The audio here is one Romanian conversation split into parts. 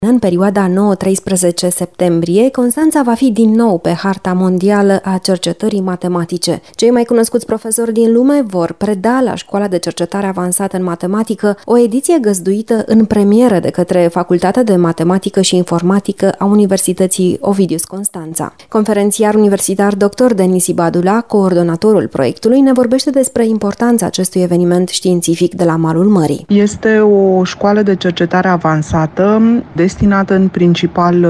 În perioada 9-13 septembrie, Constanța va fi din nou pe harta mondială a cercetării matematice. Cei mai cunoscuți profesori din lume vor preda la Școala de Cercetare Avansată în Matematică, o ediție găzduită în premieră de către Facultatea de Matematică și Informatică a Universității Ovidius Constanța. Conferențiar universitar dr. Denis Ibadula, coordonatorul proiectului, ne vorbește despre importanța acestui eveniment științific de la malul mării. Este o școală de cercetare avansată destinată în principal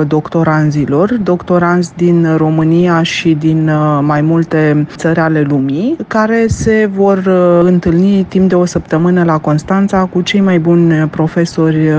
doctoranzi din România și din mai multe țări ale lumii, care se vor întâlni timp de o săptămână la Constanța cu cei mai buni profesori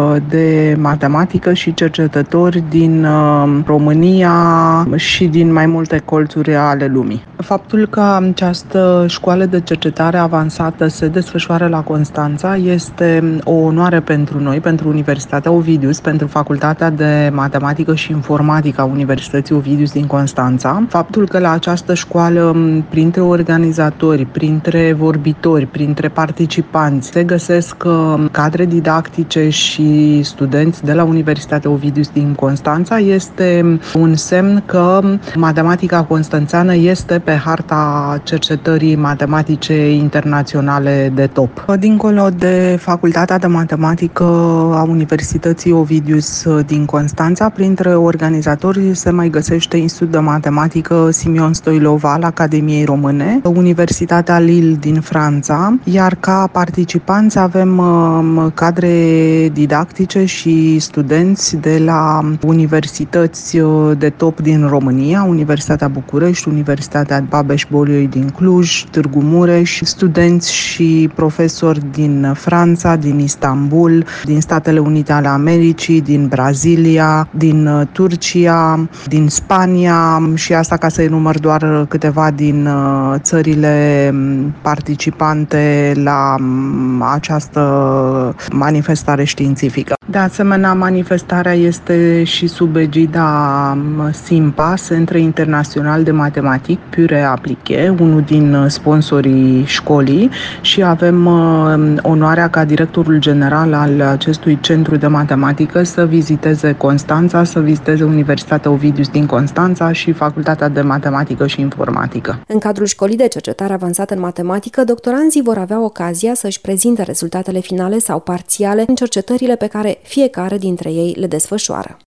de matematică și cercetători din România și din mai multe colțuri ale lumii. Faptul că această școală de cercetare avansată se desfășoară la Constanța este o onoare pentru noi, pentru Universitatea Ovidius, pentru Facultatea de Matematică și Informatică a Universității Ovidius din Constanța. Faptul că la această școală, printre organizatori, printre vorbitori, printre participanți, se găsesc cadre didactice și studenți de la Universitatea Ovidius din Constanța este un semn că matematica constanțeană este pe harta cercetării matematice internaționale de top. Dincolo de Facultatea de Matematică a Universității Ovidius din Constanța, printre organizatori se mai găsește Institutul de Matematică Simion Stoilov al Academiei Române, Universitatea Lille din Franța, iar ca participanți avem cadre didactice și studenți de la universități de top din România, Universitatea București, Universitatea Babeș-Bolyai din Cluj, Târgu Mureș, studenți și profesori din Franța, din Istanbul, din Statele Unite ale Americii, din Brazilia, din Turcia, din Spania și asta ca să enumăr doar câteva din țările participante la această manifestare științifică. De asemenea, manifestarea este și sub egida SIMPA, Centre Internațional de Matematic Pure Aplique, unul din sponsorii școlii, și avem onoarea ca directorul general al acestui centru de matematică să viziteze Constanța, să viziteze Universitatea Ovidius din Constanța și Facultatea de Matematică și Informatică. În cadrul Școlii de Cercetare Avansată în Matematică, doctoranzii vor avea ocazia să-și prezinte rezultatele finale sau parțiale în cercetările pe care fiecare dintre ei le desfășoară.